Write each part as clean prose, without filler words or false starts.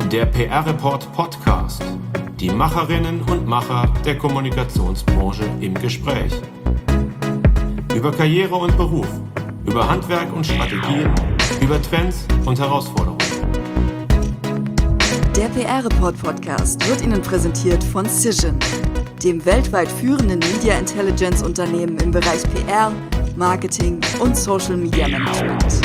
Der PR-Report Podcast. Die Macherinnen und Macher der Kommunikationsbranche im Gespräch. Über Karriere und Beruf, über Handwerk und Strategien, über Trends und Herausforderungen. Der PR-Report Podcast wird Ihnen präsentiert von Cision, dem weltweit führenden Media Intelligence Unternehmen im Bereich PR, Marketing und Social Media Management.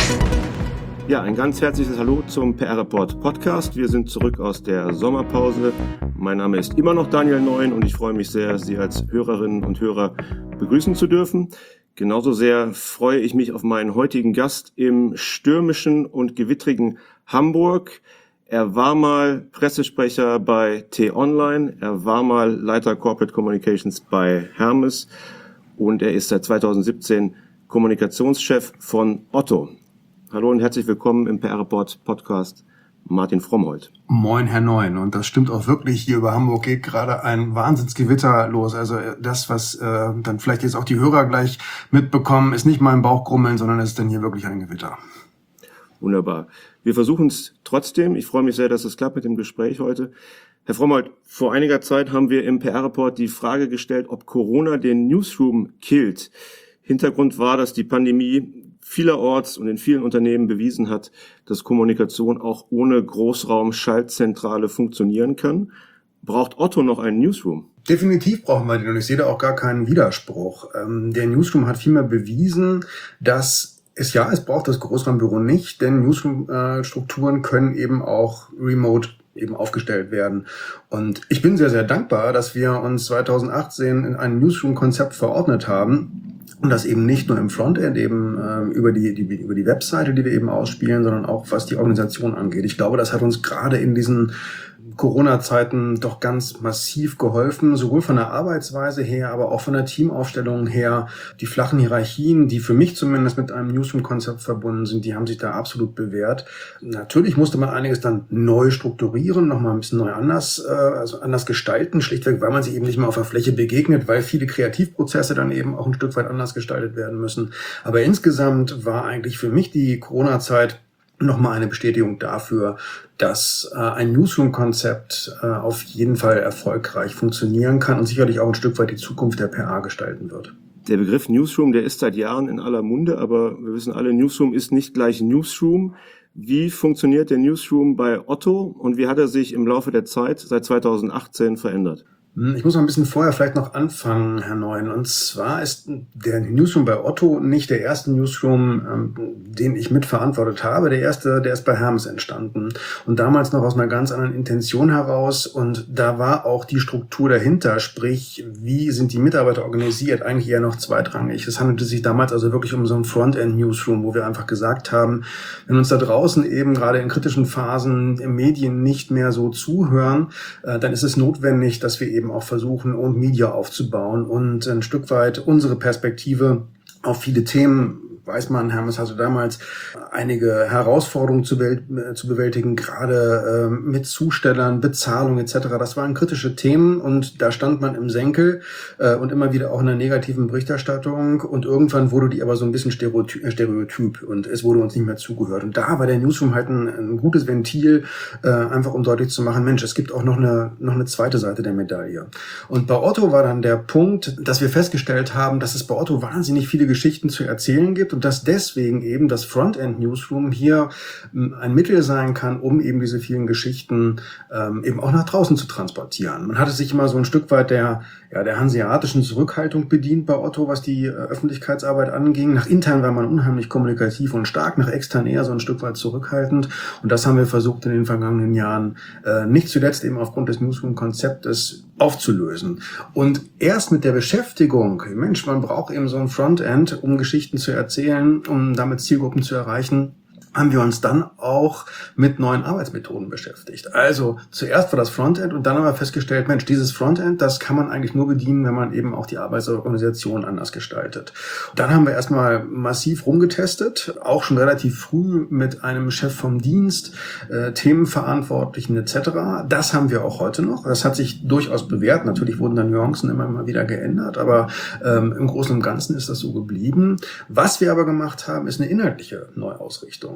Ja, ein ganz herzliches Hallo zum PR-Report Podcast. Wir sind zurück aus der Sommerpause. Mein Name ist immer noch Daniel Neuen und ich freue mich sehr, Sie als Hörerinnen und Hörer begrüßen zu dürfen. Genauso sehr freue ich mich auf meinen heutigen Gast im stürmischen und gewittrigen Hamburg. Er war mal Pressesprecher bei T-Online, er war mal Leiter Corporate Communications bei Hermes und er ist seit 2017 Kommunikationschef von Otto. Hallo und herzlich willkommen im PR-Report Podcast, Martin Frommholt. Moin, Herr Neuen. Und das stimmt auch wirklich. Hier über Hamburg geht gerade ein Wahnsinnsgewitter los. Also das, was dann vielleicht jetzt auch die Hörer gleich mitbekommen, ist nicht mein Bauchgrummeln, sondern es ist dann hier wirklich ein Gewitter. Wunderbar. Wir versuchen es trotzdem. Ich freue mich sehr, dass es klappt mit dem Gespräch heute. Herr Frommholt, vor einiger Zeit haben wir im PR-Report die Frage gestellt, ob Corona den Newsroom killt. Hintergrund war, dass die Pandemie vielerorts und in vielen Unternehmen bewiesen hat, dass Kommunikation auch ohne Großraum-Schaltzentrale funktionieren kann. Braucht Otto noch einen Newsroom? Definitiv brauchen wir den und ich sehe da auch gar keinen Widerspruch. Der Newsroom hat vielmehr bewiesen, dass es braucht das Großraumbüro nicht, denn Newsroom-Strukturen können eben auch remote eben aufgestellt werden. Und ich bin sehr, sehr dankbar, dass wir uns 2018 in ein Newsroom-Konzept verordnet haben. Und das eben nicht nur im Frontend, eben über die Webseite, die wir eben ausspielen, sondern auch was die Organisation angeht. Ich glaube, das hat uns gerade in diesen Corona-Zeiten doch ganz massiv geholfen, sowohl von der Arbeitsweise her, aber auch von der Teamaufstellung her. Die flachen Hierarchien, die für mich zumindest mit einem Newsroom-Konzept verbunden sind, die haben sich da absolut bewährt. Natürlich musste man einiges dann neu strukturieren, nochmal ein bisschen neu anders gestalten, schlichtweg, weil man sich eben nicht mehr auf der Fläche begegnet, weil viele Kreativprozesse dann eben auch ein Stück weit anders gestaltet werden müssen. Aber insgesamt war eigentlich für mich die Corona-Zeit nochmal eine Bestätigung dafür, dass ein Newsroom-Konzept auf jeden Fall erfolgreich funktionieren kann und sicherlich auch ein Stück weit die Zukunft der PR gestalten wird. Der Begriff Newsroom, der ist seit Jahren in aller Munde, aber wir wissen alle, Newsroom ist nicht gleich Newsroom. Wie funktioniert der Newsroom bei Otto und wie hat er sich im Laufe der Zeit seit 2018 verändert? Ich muss noch ein bisschen vorher vielleicht noch anfangen, Herr Neuen. Und zwar ist der Newsroom bei Otto nicht der erste Newsroom, den ich mitverantwortet habe. Der erste, der ist bei Hermes entstanden. Und damals noch aus einer ganz anderen Intention heraus. Und da war auch die Struktur dahinter, sprich, wie sind die Mitarbeiter organisiert, eigentlich eher noch zweitrangig. Es handelte sich damals also wirklich um so einen Frontend-Newsroom, wo wir einfach gesagt haben, wenn uns da draußen eben gerade in kritischen Phasen Medien nicht mehr so zuhören, dann ist es notwendig, dass wir eben auch versuchen, und Media aufzubauen und ein Stück weit unsere Perspektive auf viele Themen. Weiß man, Hermes hatte damals einige Herausforderungen zu bewältigen, gerade mit Zustellern, Bezahlung etc. Das waren kritische Themen und da stand man im Senkel und immer wieder auch in einer negativen Berichterstattung und irgendwann wurde die aber so ein bisschen stereotyp und es wurde uns nicht mehr zugehört. Und da war der Newsroom halt ein gutes Ventil, einfach um deutlich zu machen, Mensch, es gibt auch noch eine zweite Seite der Medaille. Und bei Otto war dann der Punkt, dass wir festgestellt haben, dass es bei Otto wahnsinnig viele Geschichten zu erzählen gibt und dass deswegen eben das Frontend-Newsroom hier ein Mittel sein kann, um eben diese vielen Geschichten eben auch nach draußen zu transportieren. Man hatte sich immer so ein Stück weit der hanseatischen Zurückhaltung bedient bei Otto, was die Öffentlichkeitsarbeit anging. Nach intern war man unheimlich kommunikativ und stark, nach extern eher so ein Stück weit zurückhaltend. Und das haben wir versucht in den vergangenen Jahren nicht zuletzt eben aufgrund des Newsroom-Konzeptes aufzulösen. Und erst mit der Beschäftigung, Mensch, man braucht eben so ein Frontend, um Geschichten zu erzählen, um damit Zielgruppen zu erreichen, haben wir uns dann auch mit neuen Arbeitsmethoden beschäftigt. Also zuerst war das Frontend und dann haben wir festgestellt, Mensch, dieses Frontend, das kann man eigentlich nur bedienen, wenn man eben auch die Arbeitsorganisation anders gestaltet. Dann haben wir erstmal massiv rumgetestet, auch schon relativ früh mit einem Chef vom Dienst, Themenverantwortlichen etc. Das haben wir auch heute noch. Das hat sich durchaus bewährt. Natürlich wurden dann Nuancen immer mal wieder geändert, aber im Großen und Ganzen ist das so geblieben. Was wir aber gemacht haben, ist eine inhaltliche Neuausrichtung.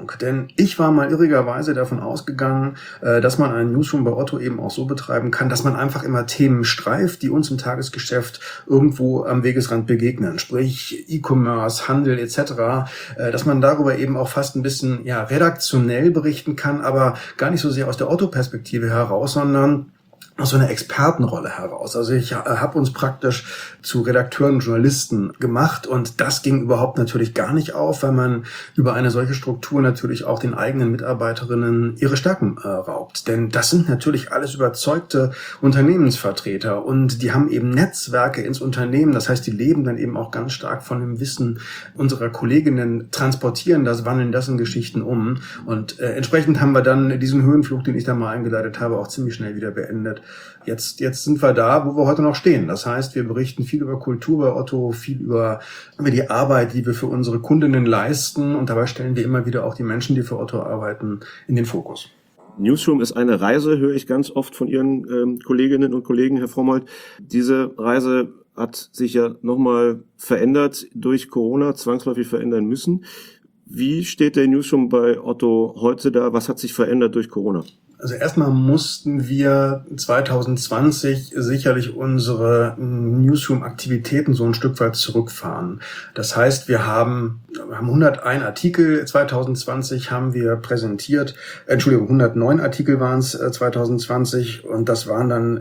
Entscheidung. Denn ich war mal irrigerweise davon ausgegangen, dass man einen Newsroom bei Otto eben auch so betreiben kann, dass man einfach immer Themen streift, die uns im Tagesgeschäft irgendwo am Wegesrand begegnen. Sprich E-Commerce, Handel etc., dass man darüber eben auch fast ein bisschen redaktionell berichten kann, aber gar nicht so sehr aus der Otto-Perspektive heraus, sondern aus so einer Expertenrolle heraus. Also ich habe uns praktisch zu Redakteuren und Journalisten gemacht und das ging überhaupt natürlich gar nicht auf, weil man über eine solche Struktur natürlich auch den eigenen Mitarbeiterinnen ihre Stärken raubt. Denn das sind natürlich alles überzeugte Unternehmensvertreter und die haben eben Netzwerke ins Unternehmen. Das heißt, die leben dann eben auch ganz stark von dem Wissen unserer Kolleginnen, transportieren das, wandeln das in Geschichten um. Und entsprechend haben wir dann diesen Höhenflug, den ich da mal eingeleitet habe, auch ziemlich schnell wieder beendet. Jetzt sind wir da, wo wir heute noch stehen. Das heißt, wir berichten viel über Kultur bei Otto, viel über die Arbeit, die wir für unsere Kundinnen leisten. Und dabei stellen wir immer wieder auch die Menschen, die für Otto arbeiten, in den Fokus. Newsroom ist eine Reise, höre ich ganz oft von Ihren Kolleginnen und Kollegen, Herr Frommholt. Diese Reise hat sich ja nochmal verändert durch Corona, zwangsläufig verändern müssen. Wie steht der Newsroom bei Otto heute da? Was hat sich verändert durch Corona? Also erstmal mussten wir 2020 sicherlich unsere Newsroom-Aktivitäten so ein Stück weit zurückfahren. Das heißt, wir haben 101 Artikel 2020 haben wir präsentiert. 109 Artikel waren es 2020 und das waren dann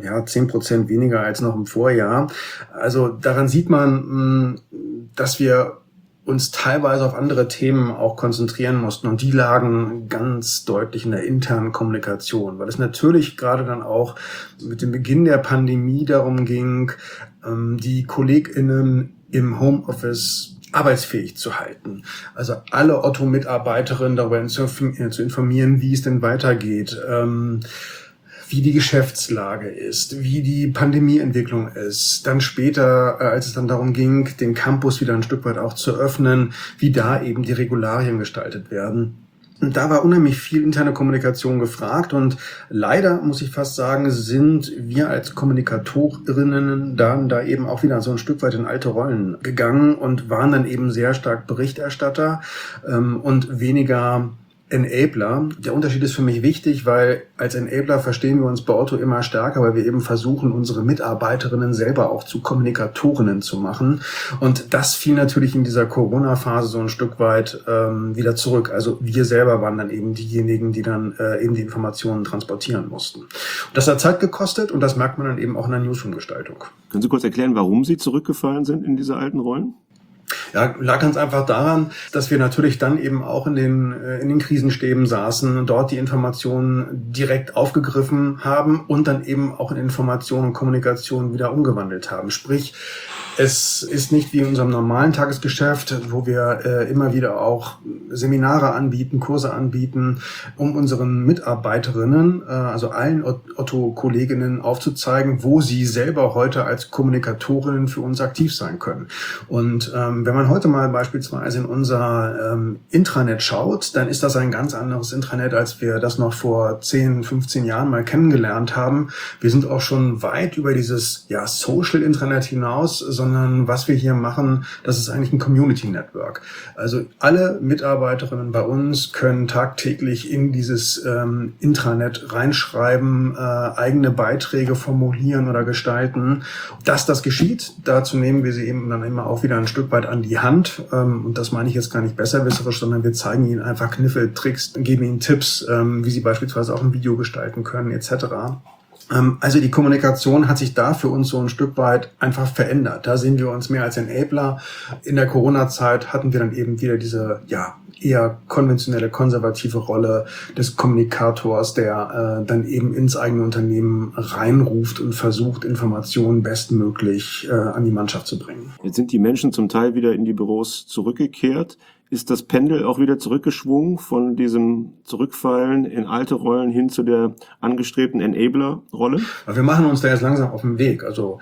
10% weniger als noch im Vorjahr. Also daran sieht man, dass wir uns teilweise auf andere Themen auch konzentrieren mussten und die lagen ganz deutlich in der internen Kommunikation, weil es natürlich gerade dann auch mit dem Beginn der Pandemie darum ging, die KollegInnen im Homeoffice arbeitsfähig zu halten. Also alle Otto-Mitarbeiterinnen darüber zu informieren, wie es denn weitergeht, wie die Geschäftslage ist, wie die Pandemieentwicklung ist. Dann später, als es dann darum ging, den Campus wieder ein Stück weit auch zu öffnen, wie da eben die Regularien gestaltet werden. Und da war unheimlich viel interne Kommunikation gefragt und leider, muss ich fast sagen, sind wir als Kommunikatorinnen dann da eben auch wieder so ein Stück weit in alte Rollen gegangen und waren dann eben sehr stark Berichterstatter und weniger Enabler. Der Unterschied ist für mich wichtig, weil als Enabler verstehen wir uns bei Otto immer stärker, weil wir eben versuchen, unsere Mitarbeiterinnen selber auch zu Kommunikatorinnen zu machen. Und das fiel natürlich in dieser Corona-Phase so ein Stück weit wieder zurück. Also wir selber waren dann eben diejenigen, die dann eben die Informationen transportieren mussten. Und das hat Zeit gekostet und das merkt man dann eben auch in der Newsroom-Gestaltung. Können Sie kurz erklären, warum Sie zurückgefallen sind in diese alten Rollen? Ja, lag ganz einfach daran, dass wir natürlich dann eben auch in den Krisenstäben saßen und dort die Informationen direkt aufgegriffen haben und dann eben auch in Information und Kommunikation wieder umgewandelt haben. Sprich, es ist nicht wie in unserem normalen Tagesgeschäft, wo wir immer wieder auch Seminare anbieten, Kurse anbieten, um unseren Mitarbeiterinnen, also allen Otto-Kolleginnen aufzuzeigen, wo sie selber heute als Kommunikatorinnen für uns aktiv sein können. Und wenn man heute mal beispielsweise in unser Intranet schaut, dann ist das ein ganz anderes Intranet, als wir das noch vor 10, 15 Jahren mal kennengelernt haben. Wir sind auch schon weit über dieses Social-Intranet hinaus, sondern was wir hier machen, das ist eigentlich ein Community-Network. Also alle Mitarbeiterinnen bei uns können tagtäglich in dieses Intranet reinschreiben, eigene Beiträge formulieren oder gestalten. Dass das geschieht, dazu nehmen wir sie eben dann immer auch wieder ein Stück weit an die Hand. Und das meine ich jetzt gar nicht besserwisserisch, sondern wir zeigen ihnen einfach Kniffe, Tricks, geben ihnen Tipps, wie sie beispielsweise auch ein Video gestalten können, etc. Also die Kommunikation hat sich da für uns so ein Stück weit einfach verändert. Da sehen wir uns mehr als Enabler. In der Corona-Zeit hatten wir dann eben wieder diese eher konventionelle, konservative Rolle des Kommunikators, der dann eben ins eigene Unternehmen reinruft und versucht, Informationen bestmöglich an die Mannschaft zu bringen. Jetzt sind die Menschen zum Teil wieder in die Büros zurückgekehrt. Ist das Pendel auch wieder zurückgeschwungen von diesem Zurückfallen in alte Rollen hin zu der angestrebten Enabler-Rolle? Wir machen uns da jetzt langsam auf den Weg. Also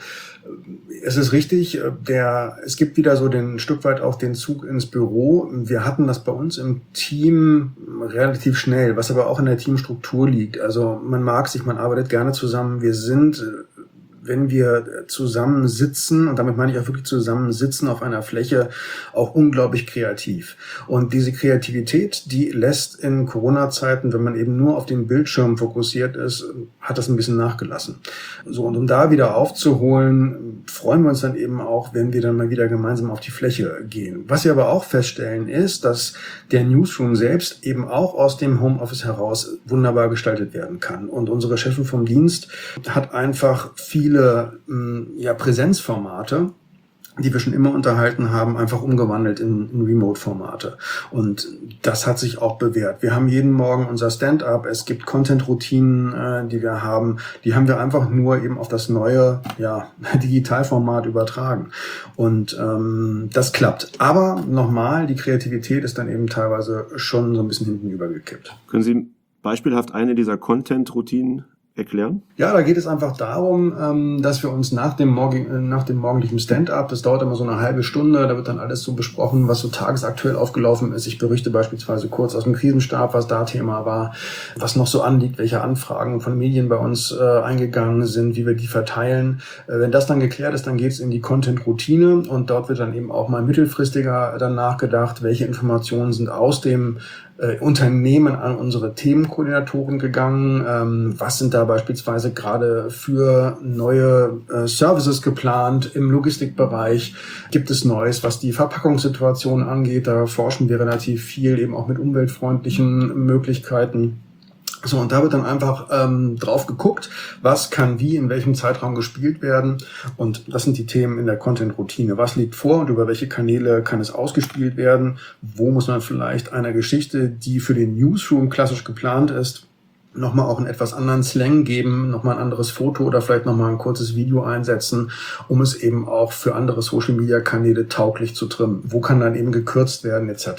es ist richtig, es gibt wieder so ein Stück weit auch den Zug ins Büro. Wir hatten das bei uns im Team relativ schnell, was aber auch in der Teamstruktur liegt. Also man arbeitet gerne zusammen. Wir sind wenn wir zusammensitzen, und damit meine ich auch wirklich zusammensitzen auf einer Fläche, auch unglaublich kreativ. Und diese Kreativität, die lässt in Corona-Zeiten, wenn man eben nur auf den Bildschirm fokussiert ist, hat das ein bisschen nachgelassen. So, und um da wieder aufzuholen, freuen wir uns dann eben auch, wenn wir dann mal wieder gemeinsam auf die Fläche gehen. Was wir aber auch feststellen ist, dass der Newsroom selbst eben auch aus dem Homeoffice heraus wunderbar gestaltet werden kann. Und unsere Chefin vom Dienst hat einfach viele Präsenzformate, die wir schon immer unterhalten haben, einfach umgewandelt in Remote-Formate. Und das hat sich auch bewährt. Wir haben jeden Morgen unser Stand-up, es gibt Content-Routinen, die wir haben. Die haben wir einfach nur eben auf das neue Digitalformat übertragen. Und das klappt. Aber nochmal, die Kreativität ist dann eben teilweise schon so ein bisschen hinten übergekippt. Können Sie beispielhaft eine dieser Content-Routinen erklären? Ja, da geht es einfach darum, dass wir uns nach dem morgendlichen Stand-up, das dauert immer so eine halbe Stunde, da wird dann alles so besprochen, was so tagesaktuell aufgelaufen ist. Ich berichte beispielsweise kurz aus dem Krisenstab, was da Thema war, was noch so anliegt, welche Anfragen von Medien bei uns eingegangen sind, wie wir die verteilen. Wenn das dann geklärt ist, dann geht es in die Content-Routine und dort wird dann eben auch mal mittelfristiger dann nachgedacht, welche Informationen sind aus dem Unternehmen an unsere Themenkoordinatoren gegangen. Was sind da beispielsweise gerade für neue Services geplant im Logistikbereich? Gibt es Neues, was die Verpackungssituation angeht? Da forschen wir relativ viel, eben auch mit umweltfreundlichen Möglichkeiten. So, und da wird dann einfach drauf geguckt, was kann wie in welchem Zeitraum gespielt werden. Und das sind die Themen in der Content-Routine. Was liegt vor und über welche Kanäle kann es ausgespielt werden? Wo muss man vielleicht einer Geschichte, die für den Newsroom klassisch geplant ist, nochmal auch einen etwas anderen Slang geben, nochmal ein anderes Foto oder vielleicht nochmal ein kurzes Video einsetzen, um es eben auch für andere Social-Media-Kanäle tauglich zu trimmen. Wo kann dann eben gekürzt werden etc.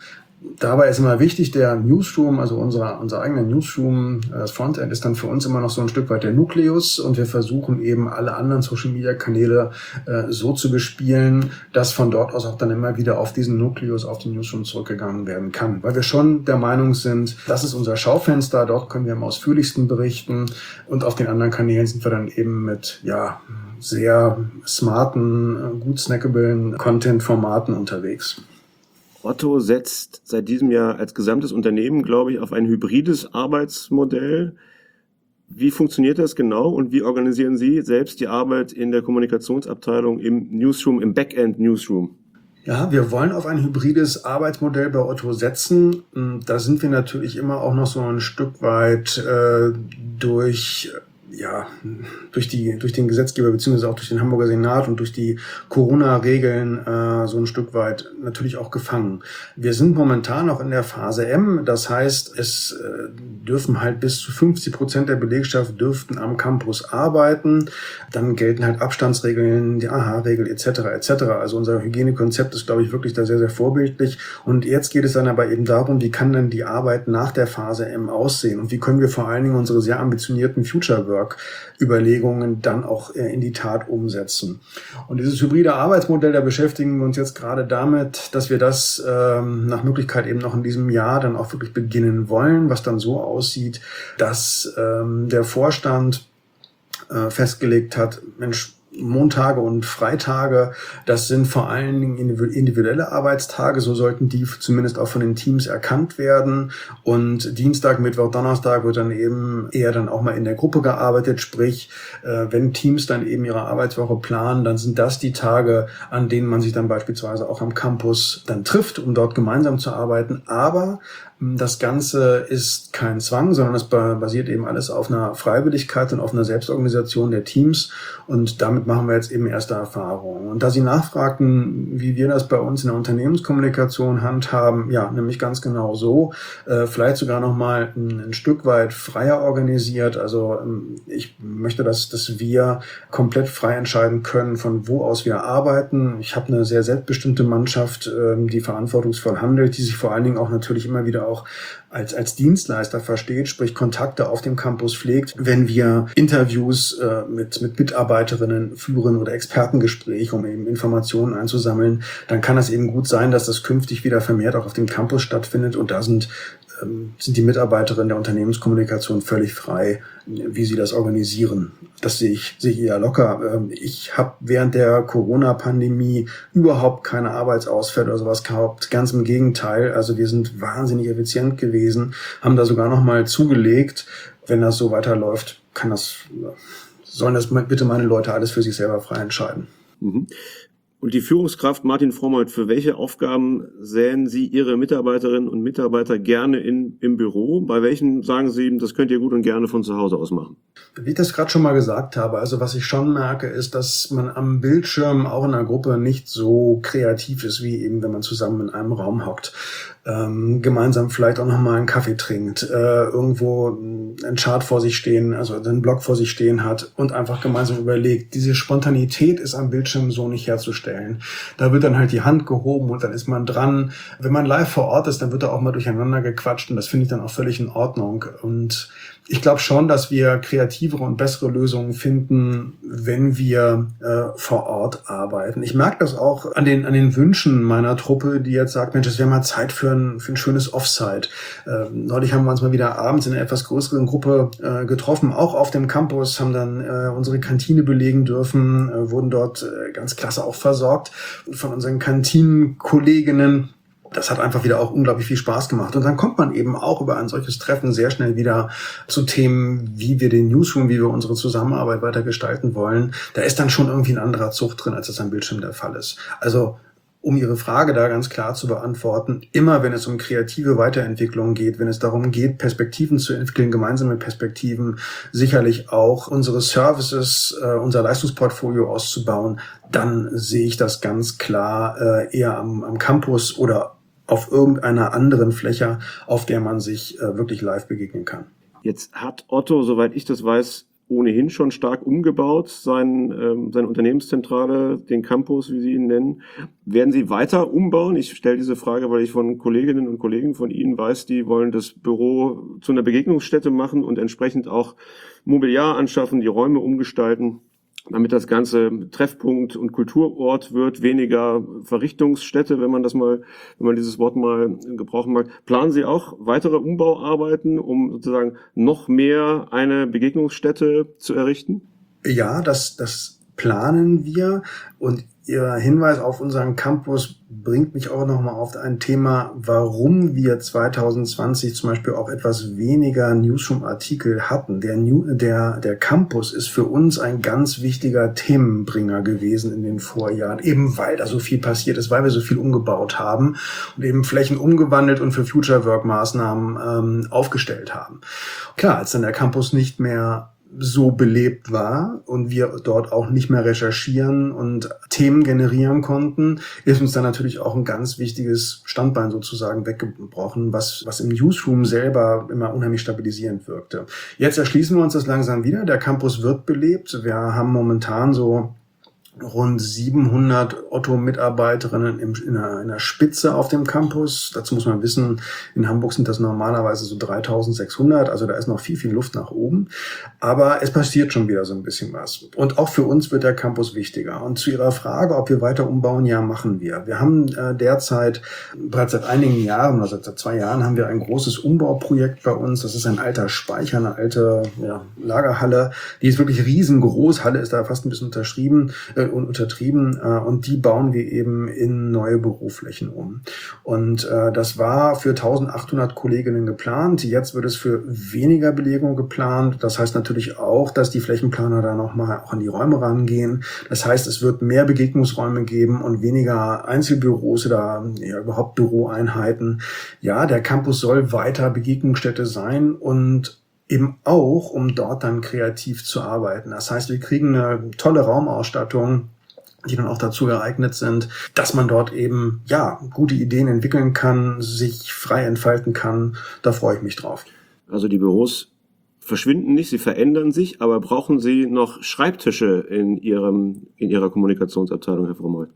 Dabei ist immer wichtig, der Newsroom, also unser eigener Newsroom, das Frontend ist dann für uns immer noch so ein Stück weit der Nukleus und wir versuchen eben alle anderen Social-Media-Kanäle so zu bespielen, dass von dort aus auch dann immer wieder auf diesen Nukleus, auf den Newsroom zurückgegangen werden kann. Weil wir schon der Meinung sind, das ist unser Schaufenster, dort können wir am ausführlichsten berichten und auf den anderen Kanälen sind wir dann eben mit sehr smarten, gut snackablen Content-Formaten unterwegs. Otto setzt seit diesem Jahr als gesamtes Unternehmen, glaube ich, auf ein hybrides Arbeitsmodell. Wie funktioniert das genau und wie organisieren Sie selbst die Arbeit in der Kommunikationsabteilung im Newsroom, im Backend-Newsroom? Ja, wir wollen auf ein hybrides Arbeitsmodell bei Otto setzen. Da sind wir natürlich immer auch noch so ein Stück weit durch den Gesetzgeber beziehungsweise auch durch den Hamburger Senat und durch die Corona-Regeln so ein Stück weit natürlich auch gefangen. Wir sind momentan noch in der Phase M, das heißt, es dürfen halt bis zu 50% der Belegschaft dürften am Campus arbeiten. Dann gelten halt Abstandsregeln, die AHA-Regel etc. Also unser Hygienekonzept ist, glaube ich, wirklich da sehr, sehr vorbildlich. Und jetzt geht es dann aber eben darum, wie kann denn die Arbeit nach der Phase M aussehen und wie können wir vor allen Dingen unsere sehr ambitionierten Future Work Überlegungen dann auch in die Tat umsetzen. Und dieses hybride Arbeitsmodell, da beschäftigen wir uns jetzt gerade damit, dass wir das nach Möglichkeit eben noch in diesem Jahr dann auch wirklich beginnen wollen, was dann so aussieht, dass der Vorstand festgelegt hat, Mensch, Montage und Freitage, das sind vor allen Dingen individuelle Arbeitstage, so sollten die zumindest auch von den Teams erkannt werden. Und Dienstag, Mittwoch, Donnerstag wird dann eben eher dann auch mal in der Gruppe gearbeitet, sprich, wenn Teams dann eben ihre Arbeitswoche planen, dann sind das die Tage, an denen man sich dann beispielsweise auch am Campus dann trifft, um dort gemeinsam zu arbeiten. Aber das Ganze ist kein Zwang, sondern es basiert eben alles auf einer Freiwilligkeit und auf einer Selbstorganisation der Teams. Und damit machen wir jetzt eben erste Erfahrungen. Und da Sie nachfragten, wie wir das bei uns in der Unternehmenskommunikation handhaben, ja, nämlich ganz genau so, vielleicht sogar noch mal ein Stück weit freier organisiert. Also ich möchte, dass wir komplett frei entscheiden können, von wo aus wir arbeiten. Ich habe eine sehr selbstbestimmte Mannschaft, die verantwortungsvoll handelt, die sich vor allen Dingen auch natürlich immer wieder auch als Dienstleister versteht, sprich Kontakte auf dem Campus pflegt. Wenn wir Interviews mit Mitarbeiterinnen führen oder Expertengespräche, um eben Informationen einzusammeln, dann kann es eben gut sein, dass das künftig wieder vermehrt auch auf dem Campus stattfindet. Und da sind sind die Mitarbeiterinnen der Unternehmenskommunikation völlig frei, wie sie das organisieren. Das sehe ich eher locker. Ich habe während der Corona-Pandemie überhaupt keine Arbeitsausfälle oder sowas gehabt. Ganz im Gegenteil. Also wir sind wahnsinnig effizient gewesen, haben da sogar noch mal zugelegt. Wenn das so weiterläuft, sollen das bitte meine Leute alles für sich selber frei entscheiden. Mhm. Und die Führungskraft Martin Frommholt, für welche Aufgaben sähen Sie Ihre Mitarbeiterinnen und Mitarbeiter gerne im Büro? Bei welchen sagen Sie, das könnt ihr gut und gerne von zu Hause aus machen? Wie ich das gerade schon mal gesagt habe, also was ich schon merke, ist, dass man am Bildschirm auch in einer Gruppe nicht so kreativ ist, wie eben, wenn man zusammen in einem Raum hockt. Gemeinsam vielleicht auch nochmal einen Kaffee trinkt, irgendwo einen Chart vor sich stehen, also einen Blog vor sich stehen hat und einfach gemeinsam überlegt. Diese Spontanität ist am Bildschirm so nicht herzustellen. Da wird dann halt die Hand gehoben und dann ist man dran. Wenn man live vor Ort ist, dann wird da auch mal durcheinander gequatscht und das finde ich dann auch völlig in Ordnung. Und ich glaube schon, dass wir kreativere und bessere Lösungen finden, wenn wir vor Ort arbeiten. Ich merke das auch an den Wünschen meiner Truppe, die jetzt sagt, Mensch, es wäre mal Zeit für ein schönes Offsite. Neulich haben wir uns mal wieder abends in einer etwas größeren Gruppe getroffen, auch auf dem Campus, haben dann unsere Kantine belegen dürfen, wurden dort ganz klasse auch versorgt von unseren Kantinenkolleginnen. Das hat einfach wieder auch unglaublich viel Spaß gemacht. Und dann kommt man eben auch über ein solches Treffen sehr schnell wieder zu Themen, wie wir den Newsroom, wie wir unsere Zusammenarbeit weiter gestalten wollen. Da ist dann schon irgendwie ein anderer Zug drin, als das am Bildschirm der Fall ist. Also, um Ihre Frage da ganz klar zu beantworten, immer wenn es um kreative Weiterentwicklung geht, wenn es darum geht, Perspektiven zu entwickeln, gemeinsame Perspektiven, sicherlich auch unsere Services, unser Leistungsportfolio auszubauen, dann sehe ich das ganz klar eher am Campus oder auf irgendeiner anderen Fläche, auf der man sich wirklich live begegnen kann. Jetzt hat Otto, soweit ich das weiß, ohnehin schon stark umgebaut, seine Unternehmenszentrale, den Campus, wie Sie ihn nennen. Werden Sie weiter umbauen? Ich stelle diese Frage, weil ich von Kolleginnen und Kollegen von Ihnen weiß, die wollen das Büro zu einer Begegnungsstätte machen und entsprechend auch Mobiliar anschaffen, die Räume umgestalten, damit das Ganze Treffpunkt und Kulturort wird, weniger Verrichtungsstätte, wenn man dieses Wort mal gebrauchen mag. Planen Sie auch weitere Umbauarbeiten, um sozusagen noch mehr eine Begegnungsstätte zu errichten? Ja, das planen wir und Ihr Hinweis auf unseren Campus bringt mich auch nochmal auf ein Thema, warum wir 2020 zum Beispiel auch etwas weniger Newsroom-Artikel hatten. Der Campus ist für uns ein ganz wichtiger Themenbringer gewesen in den Vorjahren, eben weil da so viel passiert ist, weil wir so viel umgebaut haben und eben Flächen umgewandelt und für Future-Work-Maßnahmen aufgestellt haben. Klar, als dann der Campus nicht mehr so belebt war und wir dort auch nicht mehr recherchieren und Themen generieren konnten, ist uns dann natürlich auch ein ganz wichtiges Standbein sozusagen weggebrochen, was im Newsroom selber immer unheimlich stabilisierend wirkte. Jetzt erschließen wir uns das langsam wieder. Der Campus wird belebt. Wir haben momentan so rund 700 Otto-Mitarbeiterinnen in der Spitze auf dem Campus. Dazu muss man wissen, in Hamburg sind das normalerweise so 3600, also da ist noch viel, viel Luft nach oben. Aber es passiert schon wieder so ein bisschen was. Und auch für uns wird der Campus wichtiger. Und zu Ihrer Frage, ob wir weiter umbauen, ja, machen wir. Wir haben derzeit, bereits seit einigen Jahren, also seit 2 Jahren, haben wir ein großes Umbauprojekt bei uns. Das ist ein alter Speicher, eine alte Lagerhalle. Die ist wirklich riesengroß. Halle ist da fast ein bisschen untertrieben. Und die bauen wir eben in neue Büroflächen um. Und das war für 1800 Kolleginnen geplant. Jetzt wird es für weniger Belegung geplant. Das heißt natürlich auch, dass die Flächenplaner da nochmal auch an die Räume rangehen. Das heißt, es wird mehr Begegnungsräume geben und weniger Einzelbüros oder überhaupt Büroeinheiten. Ja, der Campus soll weiter Begegnungsstätte sein und eben auch, um dort dann kreativ zu arbeiten. Das heißt, wir kriegen eine tolle Raumausstattung, die dann auch dazu geeignet sind, dass man dort eben, gute Ideen entwickeln kann, sich frei entfalten kann. Da freue ich mich drauf. Also die Büros verschwinden nicht, sie verändern sich, aber brauchen Sie noch Schreibtische in Ihrer Kommunikationsabteilung, Herr Frommholt?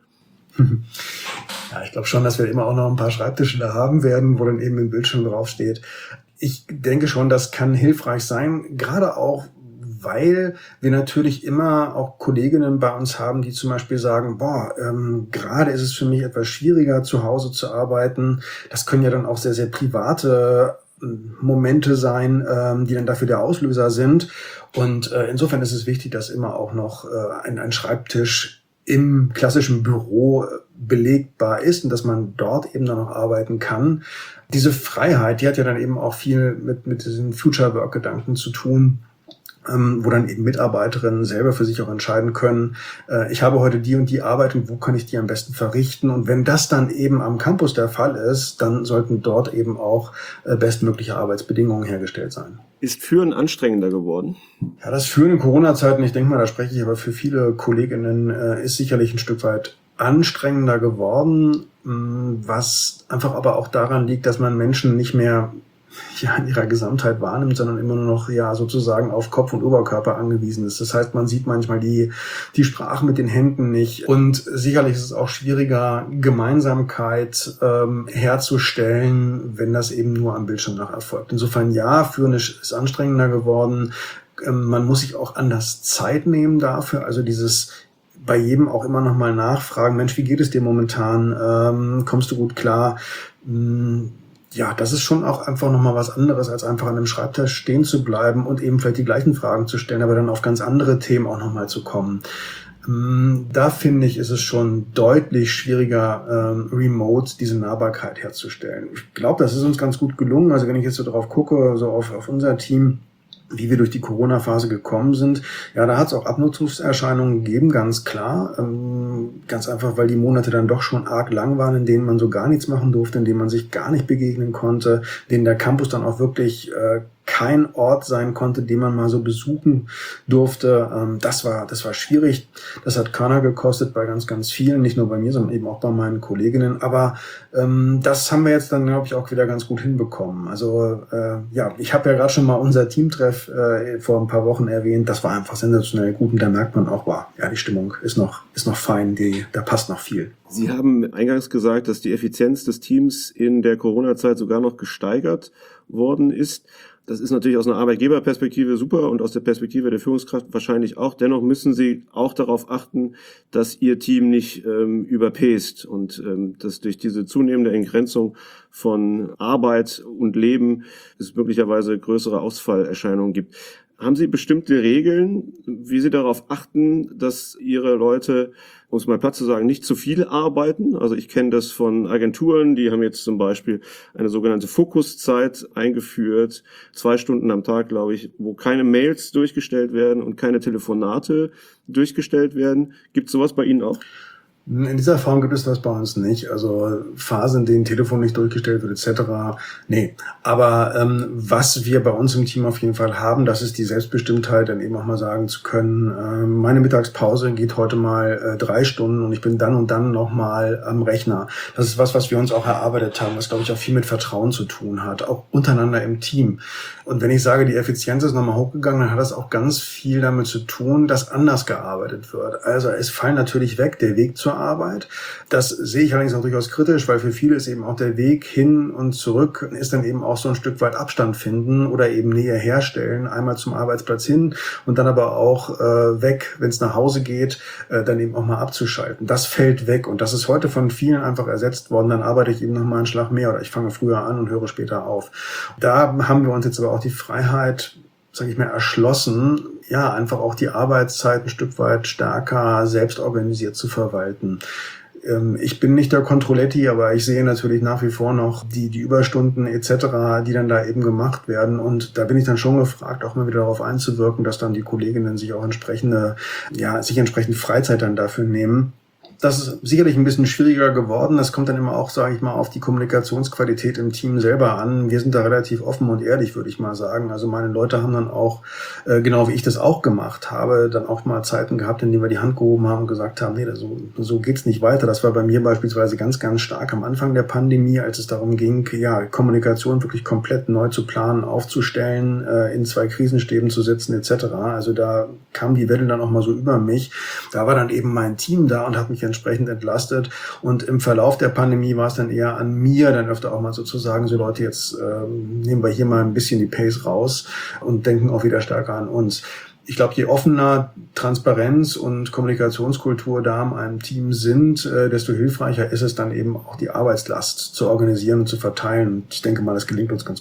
Ja, ich glaube schon, dass wir immer auch noch ein paar Schreibtische da haben werden, wo dann eben im Bildschirm draufsteht. Ich denke schon, das kann hilfreich sein, gerade auch, weil wir natürlich immer auch Kolleginnen bei uns haben, die zum Beispiel sagen, gerade ist es für mich etwas schwieriger, zu Hause zu arbeiten. Das können ja dann auch sehr, sehr private Momente sein, die dann dafür der Auslöser sind. Und insofern ist es wichtig, dass immer auch noch ein Schreibtisch im klassischen Büro belegbar ist und dass man dort eben dann noch arbeiten kann. Diese Freiheit, die hat ja dann eben auch viel mit diesen Future-Work-Gedanken zu tun, wo dann eben Mitarbeiterinnen selber für sich auch entscheiden können, ich habe heute die und die Arbeit und wo kann ich die am besten verrichten? Und wenn das dann eben am Campus der Fall ist, dann sollten dort eben auch bestmögliche Arbeitsbedingungen hergestellt sein. Ist Führen anstrengender geworden? Ja, das Führen in Corona-Zeiten, ich denke mal, da spreche ich aber für viele Kolleginnen, ist sicherlich ein Stück weit anstrengender geworden, was einfach aber auch daran liegt, dass man Menschen nicht mehr in ihrer Gesamtheit wahrnimmt, sondern immer nur noch sozusagen auf Kopf und Oberkörper angewiesen ist. Das heißt, man sieht manchmal die Sprache mit den Händen nicht. Und sicherlich ist es auch schwieriger, Gemeinsamkeit herzustellen, wenn das eben nur am Bildschirm nach erfolgt. Insofern Führen ist anstrengender geworden. Man muss sich auch anders Zeit nehmen dafür. Also dieses bei jedem auch immer noch mal nachfragen, Mensch, wie geht es dir momentan? Kommst du gut klar? Ja, das ist schon auch einfach nochmal was anderes, als einfach an einem Schreibtisch stehen zu bleiben und eben vielleicht die gleichen Fragen zu stellen, aber dann auf ganz andere Themen auch nochmal zu kommen. Da finde ich, ist es schon deutlich schwieriger, remote diese Nahbarkeit herzustellen. Ich glaube, das ist uns ganz gut gelungen. Also wenn ich jetzt so drauf gucke, so auf unser Team, wie wir durch die Corona-Phase gekommen sind. Ja, da hat es auch Abnutzungserscheinungen gegeben, ganz klar. Ganz einfach, weil die Monate dann doch schon arg lang waren, in denen man so gar nichts machen durfte, in denen man sich gar nicht begegnen konnte, in denen der Campus dann auch wirklich kein Ort sein konnte, den man mal so besuchen durfte. Das war schwierig. Das hat Körner gekostet bei ganz, ganz vielen, nicht nur bei mir, sondern eben auch bei meinen Kolleginnen. Aber das haben wir jetzt dann, glaube ich, auch wieder ganz gut hinbekommen. Also ich habe ja gerade schon mal unser Teamtreff vor ein paar Wochen erwähnt. Das war einfach sensationell gut und da merkt man auch, die Stimmung ist noch fein, da passt noch viel. Sie haben eingangs gesagt, dass die Effizienz des Teams in der Corona-Zeit sogar noch gesteigert worden ist. Das ist natürlich aus einer Arbeitgeberperspektive super und aus der Perspektive der Führungskraft wahrscheinlich auch. Dennoch müssen Sie auch darauf achten, dass Ihr Team nicht überpaced und dass durch diese zunehmende Entgrenzung von Arbeit und Leben es möglicherweise größere Ausfallerscheinungen gibt. Haben Sie bestimmte Regeln, wie Sie darauf achten, dass Ihre Leute, um es mal platt zu sagen, nicht zu viel arbeiten? Also ich kenne das von Agenturen, die haben jetzt zum Beispiel eine sogenannte Fokuszeit eingeführt, 2 Stunden am Tag, glaube ich, wo keine Mails durchgestellt werden und keine Telefonate durchgestellt werden. Gibt es sowas bei Ihnen auch? In dieser Form gibt es das bei uns nicht. Also Phasen, in denen Telefon nicht durchgestellt wird, etc. Nee. Aber was wir bei uns im Team auf jeden Fall haben, das ist die Selbstbestimmtheit, dann eben auch mal sagen zu können, meine Mittagspause geht heute mal 3 Stunden und ich bin dann und dann noch mal am Rechner. Das ist was wir uns auch erarbeitet haben, was, glaube ich, auch viel mit Vertrauen zu tun hat, auch untereinander im Team. Und wenn ich sage, die Effizienz ist nochmal hochgegangen, dann hat das auch ganz viel damit zu tun, dass anders gearbeitet wird. Also es fallen natürlich weg der Weg zur Arbeit. Das sehe ich allerdings auch durchaus kritisch, weil für viele ist eben auch der Weg hin und zurück ist dann eben auch so ein Stück weit Abstand finden oder eben Nähe herstellen, einmal zum Arbeitsplatz hin und dann aber auch weg, wenn es nach Hause geht, dann eben auch mal abzuschalten. Das fällt weg und das ist heute von vielen einfach ersetzt worden. Dann arbeite ich eben noch mal einen Schlag mehr oder ich fange früher an und höre später auf. Da haben wir uns jetzt aber auch die Freiheit, sage ich mal, erschlossen, ja, einfach auch die Arbeitszeit ein Stück weit stärker selbst organisiert zu verwalten. Ich bin nicht der Controletti, aber ich sehe natürlich nach wie vor noch die Überstunden etc., die dann da eben gemacht werden. Und da bin ich dann schon gefragt, auch mal wieder darauf einzuwirken, dass dann die Kolleginnen sich auch entsprechend Freizeit dann dafür nehmen. Das ist sicherlich ein bisschen schwieriger geworden. Das kommt dann immer auch, sage ich mal, auf die Kommunikationsqualität im Team selber an. Wir sind da relativ offen und ehrlich, würde ich mal sagen. Also meine Leute haben dann auch, genau wie ich das auch gemacht habe, dann auch mal Zeiten gehabt, in denen wir die Hand gehoben haben und gesagt haben, nee, so geht's nicht weiter. Das war bei mir beispielsweise ganz, ganz stark am Anfang der Pandemie, als es darum ging, ja, Kommunikation wirklich komplett neu zu planen, aufzustellen, in 2 Krisenstäben zu sitzen etc. Also da kam die Welle dann auch mal so über mich. Da war dann eben mein Team da und hat mich entsprechend entlastet. Und im Verlauf der Pandemie war es dann eher an mir, dann öfter auch mal sozusagen, so Leute, jetzt nehmen wir hier mal ein bisschen die Pace raus und denken auch wieder stärker an uns. Ich glaube, je offener Transparenz und Kommunikationskultur da in einem Team sind, desto hilfreicher ist es dann eben auch die Arbeitslast zu organisieren und zu verteilen. Und ich denke mal, das gelingt uns ganz gut.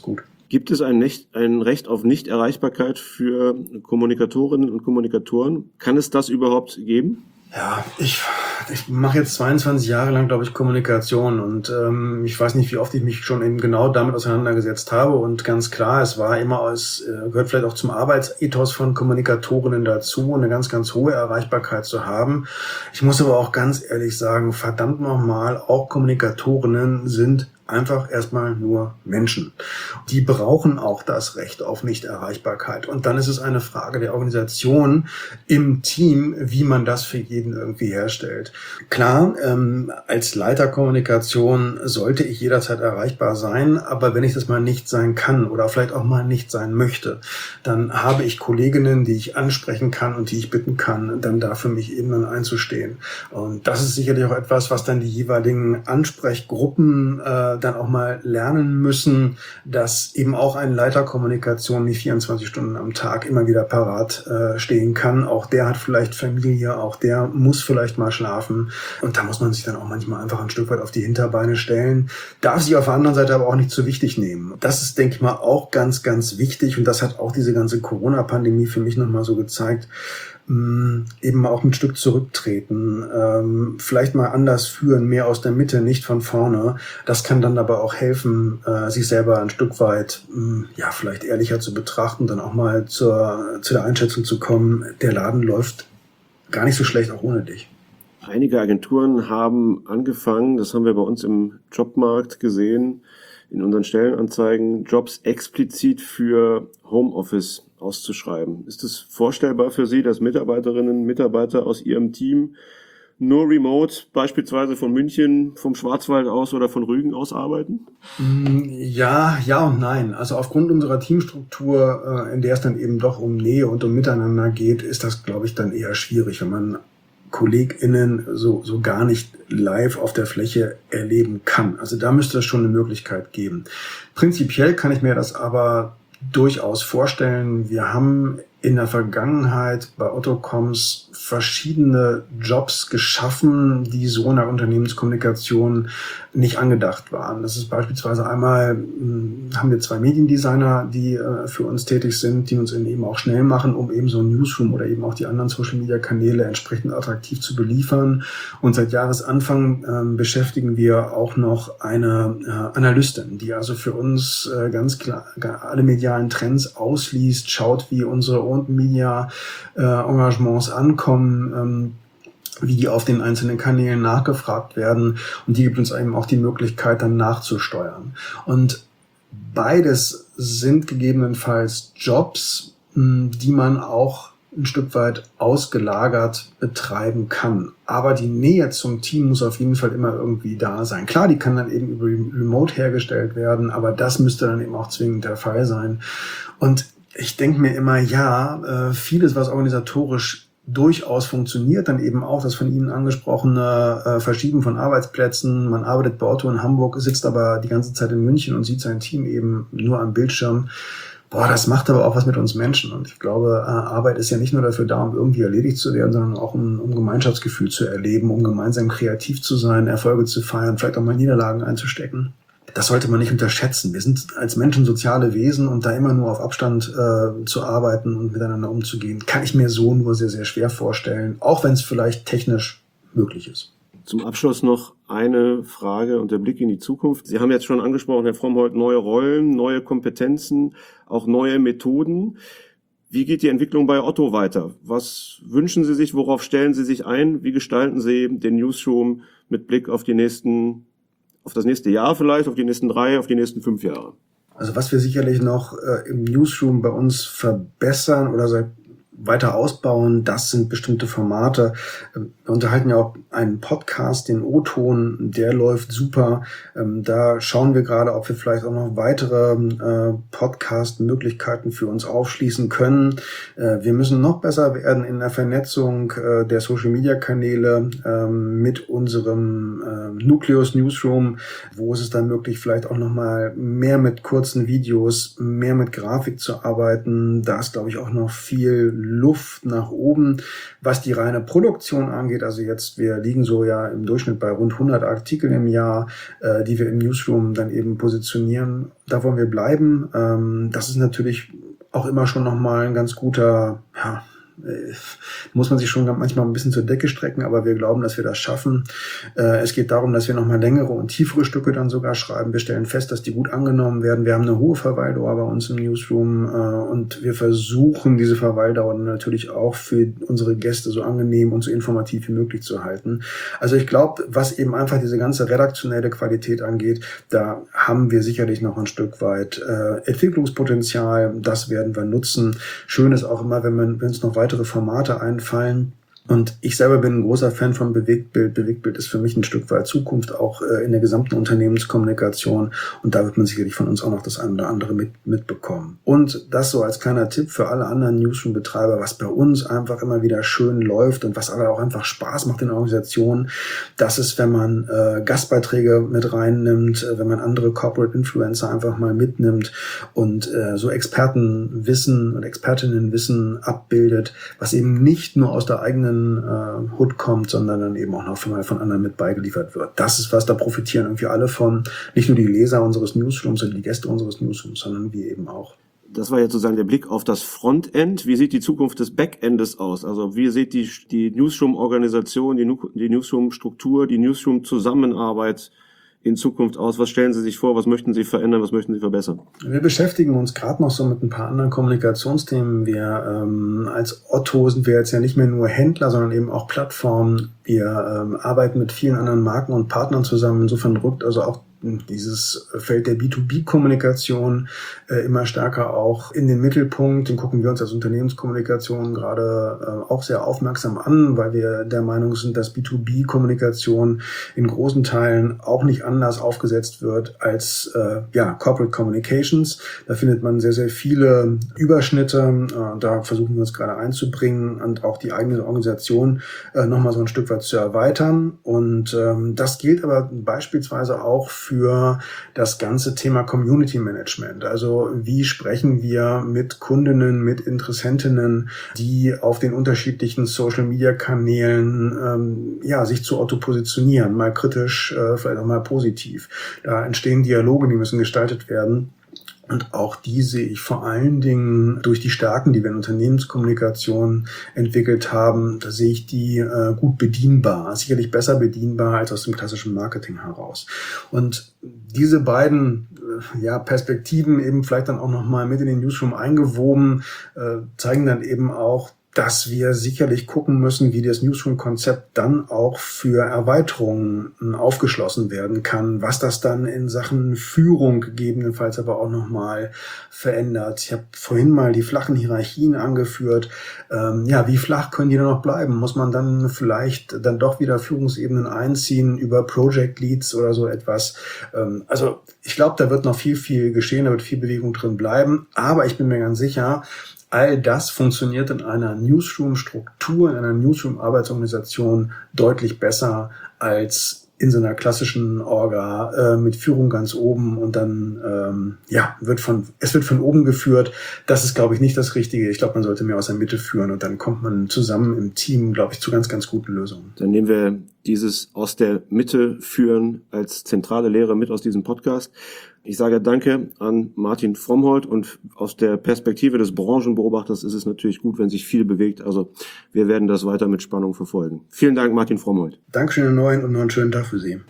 Gibt es ein Recht auf Nichterreichbarkeit für Kommunikatorinnen und Kommunikatoren? Kann es das überhaupt geben? Ja, ich mache jetzt 22 Jahre lang, glaube ich, Kommunikation und ich weiß nicht, wie oft ich mich schon eben genau damit auseinandergesetzt habe und ganz klar, es war immer gehört vielleicht auch zum Arbeitsethos von Kommunikatorinnen dazu, eine ganz, ganz hohe Erreichbarkeit zu haben. Ich muss aber auch ganz ehrlich sagen, verdammt nochmal, auch Kommunikatorinnen sind einfach erstmal nur Menschen. Die brauchen auch das Recht auf Nichterreichbarkeit. Und dann ist es eine Frage der Organisation im Team, wie man das für jeden irgendwie herstellt. Klar, als Leiter Kommunikation sollte ich jederzeit erreichbar sein, aber wenn ich das mal nicht sein kann oder vielleicht auch mal nicht sein möchte, dann habe ich Kolleginnen, die ich ansprechen kann und die ich bitten kann, dann da für mich eben dann einzustehen. Und das ist sicherlich auch etwas, was dann die jeweiligen Ansprechgruppen dann auch mal lernen müssen, dass eben auch ein Leiter Kommunikation nicht 24 Stunden am Tag immer wieder parat stehen kann. Auch der hat vielleicht Familie, auch der muss vielleicht mal schlafen. Und da muss man sich dann auch manchmal einfach ein Stück weit auf die Hinterbeine stellen. Darf sich auf der anderen Seite aber auch nicht zu wichtig nehmen. Das ist, denke ich mal, auch ganz, ganz wichtig. Und das hat auch diese ganze Corona-Pandemie für mich nochmal so gezeigt. Eben auch ein Stück zurücktreten, vielleicht mal anders führen, mehr aus der Mitte, nicht von vorne. Das kann dann aber auch helfen, sich selber ein Stück weit, vielleicht ehrlicher zu betrachten, dann auch mal zu der Einschätzung zu kommen, der Laden läuft gar nicht so schlecht auch ohne dich. Einige Agenturen haben angefangen, das haben wir bei uns im Jobmarkt gesehen, in unseren Stellenanzeigen, Jobs explizit für Homeoffice auszuschreiben. Ist es vorstellbar für Sie, dass Mitarbeiterinnen und Mitarbeiter aus Ihrem Team nur remote, beispielsweise von München, vom Schwarzwald aus oder von Rügen aus arbeiten? Ja und nein. Also aufgrund unserer Teamstruktur, in der es dann eben doch um Nähe und um Miteinander geht, ist das, glaube ich, dann eher schwierig, wenn man KollegInnen so gar nicht live auf der Fläche erleben kann. Also da müsste es schon eine Möglichkeit geben. Prinzipiell kann ich mir das aber durchaus vorstellen. Wir haben in der Vergangenheit bei Otto Comms verschiedene Jobs geschaffen, die so in der Unternehmenskommunikation nicht angedacht waren. Das ist beispielsweise einmal, haben wir 2 Mediendesigner, die für uns tätig sind, die uns eben auch schnell machen, um eben so ein Newsroom oder eben auch die anderen Social-Media-Kanäle entsprechend attraktiv zu beliefern. Und seit Jahresanfang beschäftigen wir auch noch eine Analystin, die also für uns ganz klar alle medialen Trends ausliest, schaut, wie unsere Media-Engagements ankommen, wie die auf den einzelnen Kanälen nachgefragt werden, und die gibt uns eben auch die Möglichkeit, dann nachzusteuern. Und beides sind gegebenenfalls Jobs, die man auch ein Stück weit ausgelagert betreiben kann. Aber die Nähe zum Team muss auf jeden Fall immer irgendwie da sein. Klar, die kann dann eben über Remote hergestellt werden, aber das müsste dann eben auch zwingend der Fall sein. Und ich denke mir immer, vieles, was organisatorisch durchaus funktioniert, dann eben auch das von Ihnen angesprochene Verschieben von Arbeitsplätzen. Man arbeitet bei Otto in Hamburg, sitzt aber die ganze Zeit in München und sieht sein Team eben nur am Bildschirm. Das macht aber auch was mit uns Menschen. Und ich glaube, Arbeit ist ja nicht nur dafür da, um irgendwie erledigt zu werden, sondern auch um Gemeinschaftsgefühl zu erleben, um gemeinsam kreativ zu sein, Erfolge zu feiern, vielleicht auch mal Niederlagen einzustecken. Das sollte man nicht unterschätzen. Wir sind als Menschen soziale Wesen, und da immer nur auf Abstand zu arbeiten und miteinander umzugehen, kann ich mir so nur sehr, sehr schwer vorstellen, auch wenn es vielleicht technisch möglich ist. Zum Abschluss noch eine Frage und der Blick in die Zukunft. Sie haben jetzt schon angesprochen, Herr Frommholt, neue Rollen, neue Kompetenzen, auch neue Methoden. Wie geht die Entwicklung bei Otto weiter? Was wünschen Sie sich? Worauf stellen Sie sich ein? Wie gestalten Sie den Newsroom mit Blick auf das nächste Jahr vielleicht, auf die nächsten 3, auf die nächsten 5 Jahre? Also was wir sicherlich noch im Newsroom bei uns verbessern oder weiter ausbauen, das sind bestimmte Formate. Wir unterhalten ja auch einen Podcast, den O-Ton, der läuft super. Da schauen wir gerade, ob wir vielleicht auch noch weitere Podcast-Möglichkeiten für uns aufschließen können. Wir müssen noch besser werden in der Vernetzung der Social-Media-Kanäle mit unserem Nucleus Newsroom. Wo ist es dann möglich, vielleicht auch noch mal mehr mit kurzen Videos, mehr mit Grafik zu arbeiten? Da ist, glaube ich, auch noch viel Luft nach oben. Was die reine Produktion angeht, angeht. Also wir liegen so ja im Durchschnitt bei rund 100 Artikel im Jahr, die wir im Newsroom dann eben positionieren. Da wollen wir bleiben. Das ist natürlich auch immer schon nochmal ein ganz guter, muss man sich schon manchmal ein bisschen zur Decke strecken, aber wir glauben, dass wir das schaffen. Es geht darum, dass wir nochmal längere und tiefere Stücke dann sogar schreiben. Wir stellen fest, dass die gut angenommen werden. Wir haben eine hohe Verweildauer bei uns im Newsroom und wir versuchen, diese Verweildauer natürlich auch für unsere Gäste so angenehm und so informativ wie möglich zu halten. Also ich glaube, was eben einfach diese ganze redaktionelle Qualität angeht, da haben wir sicherlich noch ein Stück weit Entwicklungspotenzial. Das werden wir nutzen. Schön ist auch immer, wenn es noch weitere Formate einfallen. Und ich selber bin ein großer Fan von Bewegtbild. Bewegtbild ist für mich ein Stück weit Zukunft, auch in der gesamten Unternehmenskommunikation. Und da wird man sicherlich von uns auch noch das eine oder andere mitbekommen. Und das so als kleiner Tipp für alle anderen Newsroom-Betreiber, was bei uns einfach immer wieder schön läuft und was aber auch einfach Spaß macht in der Organisation, das ist, wenn man Gastbeiträge mit reinnimmt, wenn man andere Corporate Influencer einfach mal mitnimmt und so Expertenwissen und Expertinnenwissen abbildet, was eben nicht nur aus der eigenen Hood kommt, sondern dann eben auch noch von anderen mit beigeliefert wird. Das ist was, da profitieren irgendwie alle von. Nicht nur die Leser unseres Newsrooms und die Gäste unseres Newsrooms, sondern wir eben auch. Das war jetzt sozusagen der Blick auf das Frontend. Wie sieht die Zukunft des Backendes aus? Also wie sieht die Newsroom-Organisation, die Newsroom-Struktur, die Newsroom-Zusammenarbeit in Zukunft aus? Was stellen Sie sich vor? Was möchten Sie verändern? Was möchten Sie verbessern? Wir beschäftigen uns gerade noch so mit ein paar anderen Kommunikationsthemen. Wir als Otto sind wir jetzt ja nicht mehr nur Händler, sondern eben auch Plattformen. Wir arbeiten mit vielen anderen Marken und Partnern zusammen. Insofern rückt also auch dieses Feld der B2B-Kommunikation immer stärker auch in den Mittelpunkt. Den gucken wir uns als Unternehmenskommunikation gerade auch sehr aufmerksam an, weil wir der Meinung sind, dass B2B-Kommunikation in großen Teilen auch nicht anders aufgesetzt wird als Corporate Communications. Da findet man sehr, sehr viele Überschnitte. Da versuchen wir uns gerade einzubringen und auch die eigene Organisation nochmal so ein Stück weit zu erweitern. Und das gilt aber beispielsweise auch für das ganze Thema Community Management. Also wie sprechen wir mit Kundinnen, mit Interessentinnen, die auf den unterschiedlichen Social Media Kanälen sich zu Otto positionieren, mal kritisch, vielleicht auch mal positiv. Da entstehen Dialoge, die müssen gestaltet werden. Und auch die sehe ich vor allen Dingen durch die Stärken, die wir in Unternehmenskommunikation entwickelt haben, da sehe ich die gut bedienbar, sicherlich besser bedienbar als aus dem klassischen Marketing heraus. Und diese beiden Perspektiven eben vielleicht dann auch nochmal mit in den Newsroom eingewoben, zeigen dann eben auch, dass wir sicherlich gucken müssen, wie das Newsroom-Konzept dann auch für Erweiterungen aufgeschlossen werden kann, was das dann in Sachen Führung gegebenenfalls aber auch nochmal verändert. Ich habe vorhin mal die flachen Hierarchien angeführt. Wie flach können die dann noch bleiben? Muss man dann vielleicht dann doch wieder Führungsebenen einziehen über Project Leads oder so etwas? Also ich glaube, da wird noch viel geschehen, da wird viel Bewegung drin bleiben, aber ich bin mir ganz sicher, all das funktioniert in einer Newsroom-Struktur, in einer Newsroom-Arbeitsorganisation deutlich besser als in so einer klassischen Orga mit Führung ganz oben und dann es wird von oben geführt. Das ist, glaube ich, nicht das Richtige. Ich glaube, man sollte mehr aus der Mitte führen und dann kommt man zusammen im Team, glaube ich, zu ganz, ganz guten Lösungen. Dann nehmen wir dieses aus der Mitte führen als zentrale Lehre mit aus diesem Podcast. Ich sage Danke an Martin Frommholt und aus der Perspektive des Branchenbeobachters ist es natürlich gut, wenn sich viel bewegt. Also wir werden das weiter mit Spannung verfolgen. Vielen Dank, Martin Frommholt. Dankeschön, Herr Neuen, und noch einen schönen Tag für Sie.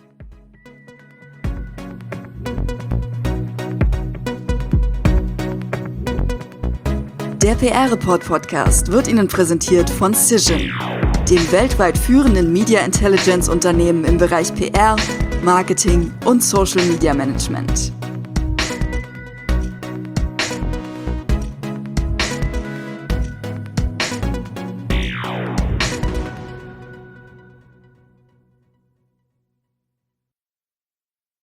Der PR-Report-Podcast wird Ihnen präsentiert von Cision, dem weltweit führenden Media Intelligence Unternehmen im Bereich PR, Marketing und Social Media Management.